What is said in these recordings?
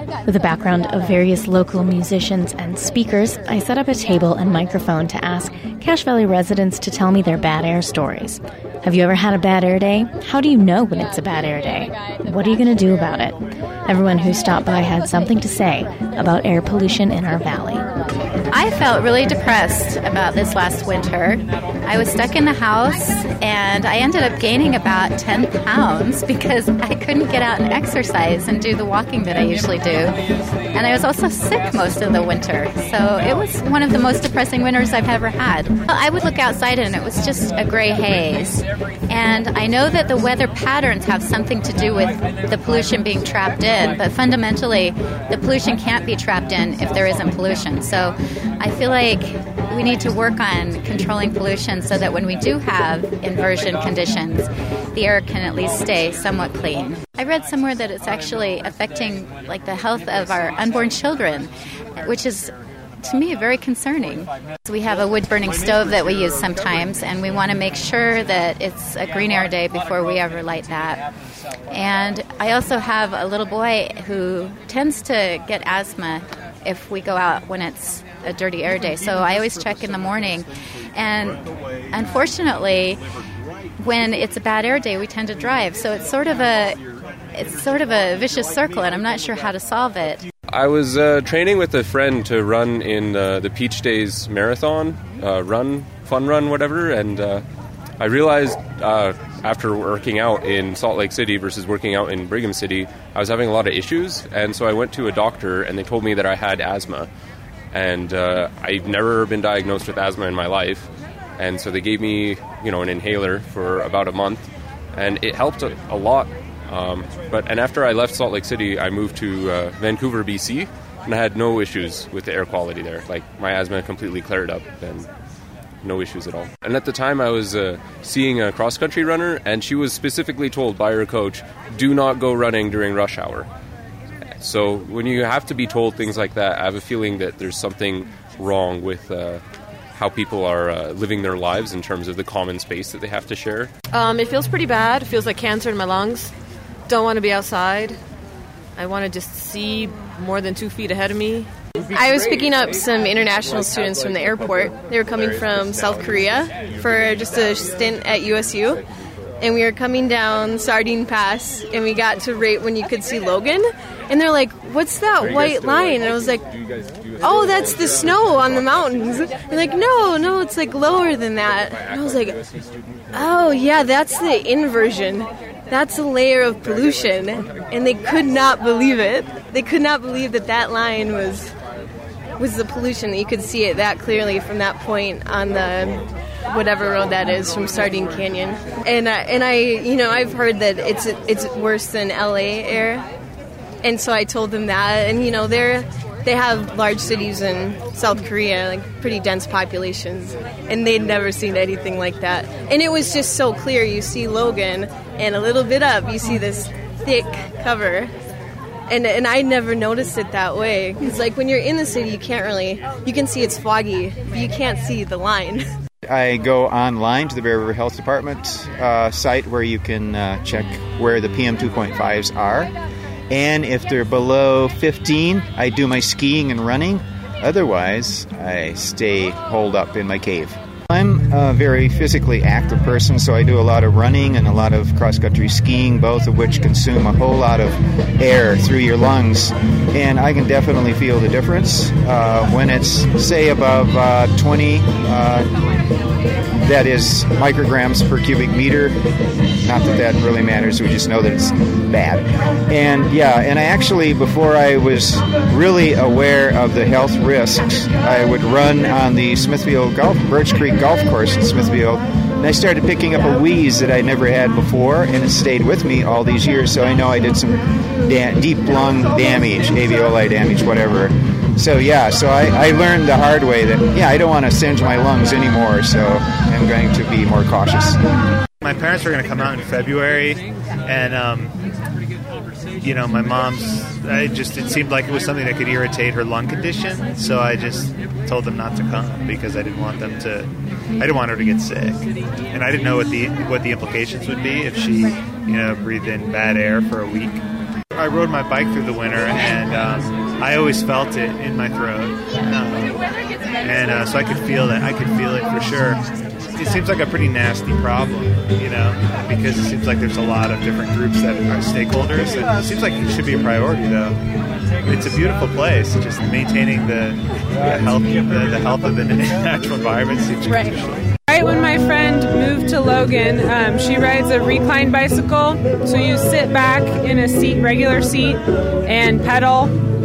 With a background of various local musicians and speakers, I set up a table and microphone to ask Cache Valley residents to tell me their bad air stories. Have you ever had a bad air day? How do you know when it's a bad air day? What are you going to do about it? Everyone who stopped by had something to say about air pollution in our valley. I felt really depressed about this last winter. I was stuck in the house, and I ended up gaining about 10 pounds because I couldn't get out and exercise and do the walking that I usually do. And I was also sick most of the winter, so it was one of the most depressing winters I've ever had. I would look outside, and it was just a gray haze. And I know that the weather patterns have something to do with the pollution being trapped in, but fundamentally, the pollution can't be trapped in if there isn't pollution. So I feel like we need to work on controlling pollution so that when we do have inversion conditions, the air can at least stay somewhat clean. I read somewhere that it's actually affecting like the health of our unborn children, which is to me very concerning. We have a wood-burning stove that we use sometimes, and we want to make sure that it's a green air day before we ever light that. And I also have a little boy who tends to get asthma if we go out when it's a dirty air day. So I always check in the morning. And unfortunately, when it's a bad air day, we tend to drive. So it's sort of a vicious circle, and I'm not sure how to solve it. I was training with a friend to run in the Peach Days Marathon, fun run, whatever, and I realized after working out in Salt Lake City versus working out in Brigham City, I was having a lot of issues, and so I went to a doctor, and they told me that I had asthma, and I've never been diagnosed with asthma in my life, and so they gave me, an inhaler for about a month, and it helped a lot. And after I left Salt Lake City, I moved to Vancouver, BC, and I had no issues with the air quality there. Like, my asthma completely cleared up, and no issues at all. And at the time, I was seeing a cross-country runner, and she was specifically told by her coach, do not go running during rush hour. So when you have to be told things like that, I have a feeling that there's something wrong with how people are living their lives in terms of the common space that they have to share. It feels pretty bad. It feels like cancer in my lungs. Don't want to be outside. I want to just see more than 2 feet ahead of me. I was picking up some international students from the airport. They were coming from South Korea for just a stint at USU. And we were coming down Sardine Pass, and we got to right when you could see Logan. And they're like, what's that white line? And I was like, oh, that's the snow on the mountains. They're like, no, it's like lower than that. And I was like, oh, yeah, that's the inversion. That's a layer of pollution. And they could not believe it. They could not believe that line was the pollution. You could see it that clearly from that point on the whatever road that is from Sardine Canyon. And I've heard that it's worse than LA air. And so I told them that. And they have large cities in South Korea, like pretty dense populations, and they'd never seen anything like that. And it was just so clear. You see Logan, and a little bit up, you see this thick cover. And I never noticed it that way. It's like when you're in the city, you can see it's foggy, but you can't see the line. I go online to the Bear River Health Department site where you can check where the PM 2.5s are. And if they're below 15, I do my skiing and running. Otherwise, I stay holed up in my cave. I'm a very physically active person, so I do a lot of running and a lot of cross-country skiing, both of which consume a whole lot of air through your lungs. And I can definitely feel the difference. When it's, say, above 20, that is micrograms per cubic meter. Not that really matters, we just know that it's bad. And I actually, before I was really aware of the health risks, I would run on the Birch Creek Golf Course in Smithfield, and I started picking up a wheeze that I never had before, and it stayed with me all these years, so I know I did some deep lung damage, alveoli damage, whatever. So I learned the hard way that, I don't want to singe my lungs anymore, so I'm going to be more cautious. My parents were going to come out in February, and, my mom's, it seemed like it was something that could irritate her lung condition, so I just told them not to come because I didn't want her to get sick. And I didn't know what the implications would be if she, breathed in bad air for a week. I rode my bike through the winter, and I always felt it in my throat, and so I could feel that. I could feel it for sure. It seems like a pretty nasty problem, because it seems like there's a lot of different groups that are stakeholders. It seems like it should be a priority, though. It's a beautiful place. Just maintaining the health of the natural environment seems crucial. Right when my friend moved to Logan, she rides a reclined bicycle. So you sit back in a regular seat, and pedal.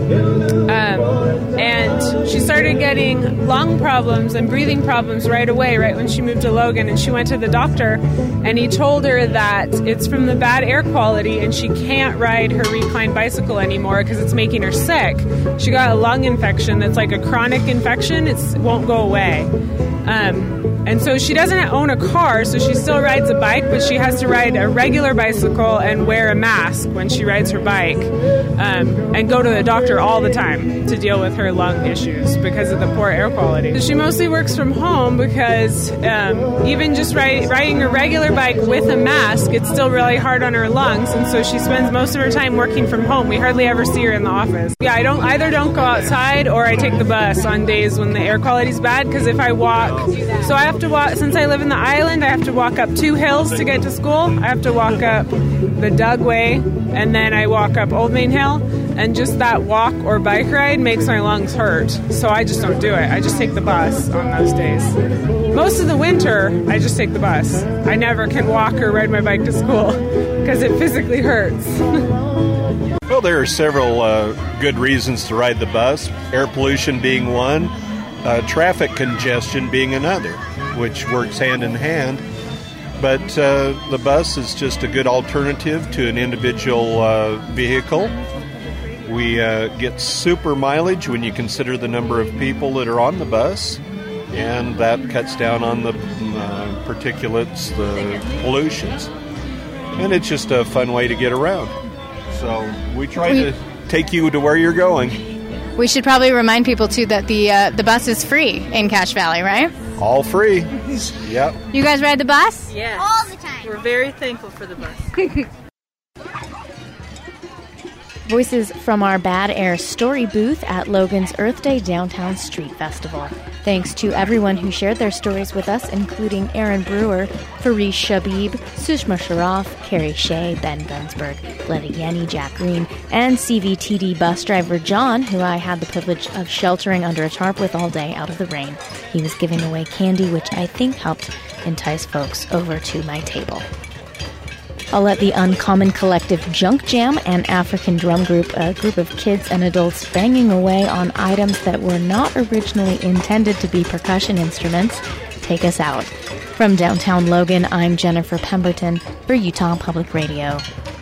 And she started getting lung problems and breathing problems right away, right when she moved to Logan. And she went to the doctor, and he told her that it's from the bad air quality, and she can't ride her reclined bicycle anymore because it's making her sick. She got a lung infection that's like a chronic infection. It won't go away. And so she doesn't own a car, so she still rides a bike, but she has to ride a regular bicycle and wear a mask when she rides her bike, and go to the doctor all the time to deal with her lung issues because of the poor air quality. So she mostly works from home because even just riding a regular bike with a mask, it's still really hard on her lungs, and so she spends most of her time working from home. We hardly ever see her in the office. Yeah, I don't go outside, or I take the bus on days when the air quality is bad, because if I walk, so I have to walk, since I live in the island, I have to walk up 2 hills to get to school. I have to walk up the Dugway, and then I walk up Old Main Hill, and just that walk or bike ride makes my lungs hurt, so I just don't do it. I just take the bus on those days. Most of the winter, I just take the bus. I never can walk or ride my bike to school because it physically hurts. Well, there are several good reasons to ride the bus, air pollution being one, traffic congestion being another, which works hand in hand. But the bus is just a good alternative to an individual vehicle. We get super mileage when you consider the number of people that are on the bus, and that cuts down on the particulates, the pollutions. And it's just a fun way to get around. So we try to take you to where you're going. We should probably remind people, too, that the bus is free in Cache Valley, right? All free. Yep. You guys ride the bus? Yes. All the time. We're very thankful for the bus. Voices from our Bad Air Story booth at Logan's Earth Day Downtown Street Festival. Thanks to everyone who shared their stories with us, including Aaron Brewer, Farish Shabib, Sushma Sharaf, Carrie Shea, Ben Gunsberg, Letta Yenny, Jack Green, and CVTD bus driver John, who I had the privilege of sheltering under a tarp with all day out of the rain. He was giving away candy, which I think helped entice folks over to my table. I'll let the Uncommon Collective Junk Jam, an African drum group, a group of kids and adults banging away on items that were not originally intended to be percussion instruments, take us out. From downtown Logan, I'm Jennifer Pemberton for Utah Public Radio.